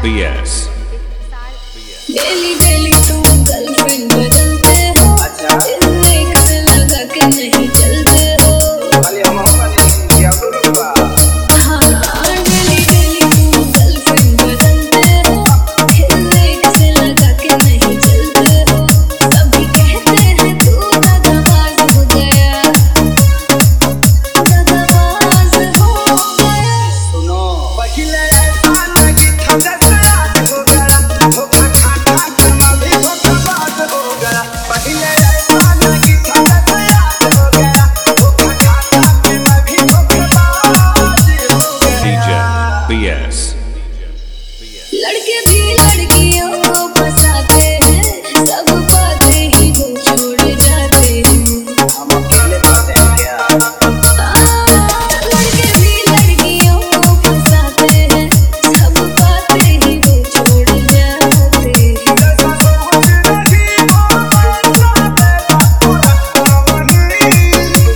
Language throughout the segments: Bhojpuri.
BS डेली डेली तुम गर्लफ्रेंड बदलते हो, एक से लगा के नहीं चलते हो। हाँ, डेली डेली तुम गर्लफ्रेंड बदलते हो, एक से लगा के नहीं चलते हो। सभी कहते हैं तू दगाबाज हो गया, दगाबाज हो गया। सुनो पहिले ऐसा लगी था जैसे आज हो गया, धोखा खा खा के मैं भी धोखाबाज हो गया। पहिले ऐसा लगी था जैसे आज हो गया, धोखा खा खा के मैं भी धोखाबाज हो DJ गया। BS लड़के भी लड़कियों को फंसाते हैं, सब बातें ही वो छोड़ जाते हैं। हम अकेले फंसे हैं क्या? लड़के भी लड़कियों को फंसाते हैं, सब बातें ही वो छोड़ जाते हैं। जैसा सोच रही वो वैसा बेटा पूरा वही।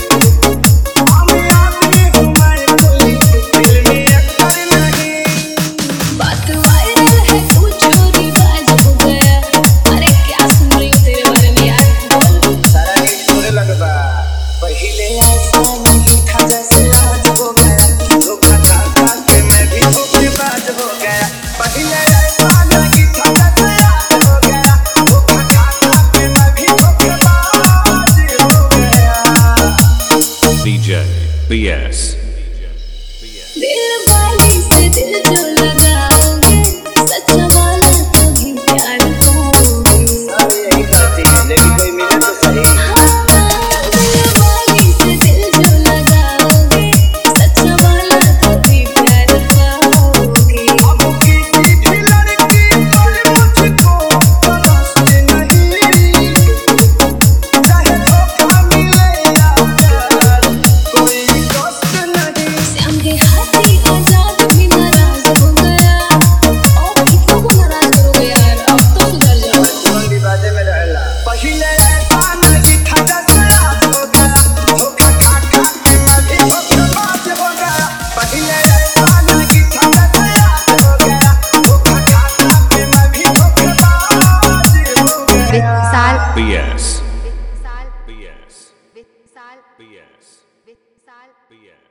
हम आदमी हूँ मैं कोई फिल्मी एक्टर नहीं। बात वायरल है, तू चोरीबाज हो गया। अरे क्या सुन रही हो तेरे बारे में यार, बोल। सारा नीट तोरे लगबा। पहिले ऐसा नहीं था जैसे आज हो गया, धोखा खा खा के मैं भी धोखेबाज हो गया। पहिले ऐसा नहीं था जैसे आज हो गया, धोखा खा खा के मैं भी धोखेबाज हो गया। DJ BS दिल वाली से दिल जो लगाओगे, सच्चा वाला कभी प्यार पाओगे। सब यही करती है, लेकिन कोई मिले तो सही। दिल वाली से दिल जो लगाओगे, सच्चा वाला कभी प्यार पाओगे। अब किसी भी लड़की पर मुझको तरसती नहीं, चाहे धोखा मिले या प्यार, कोई कष्ट नहीं। श्याम के हाथी आजाद भी नाराज हो गया। और कितना को नाराज करोगे यार, अब तो सुधर जाओ। मंदी बाजे में रहला। पहिले ऐसा नहीं था जैसे आज हो गया, धोखा खा खा के मैं भी धोखेबाज हो गया। पहिले ऐसा नहीं था जैसे आज हो गया, धोखा खा खा के मैं भी धोखेबाज हो गया। BS BS BS BS